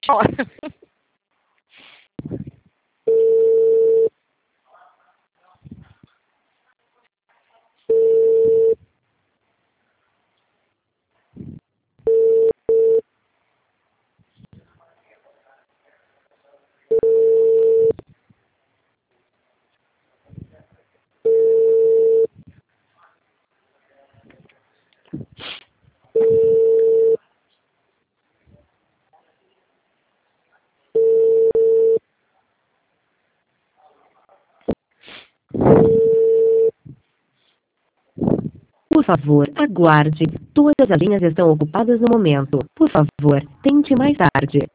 Por favor, aguarde. Todas as linhas estão ocupadas no momento. Por favor, tente mais tarde.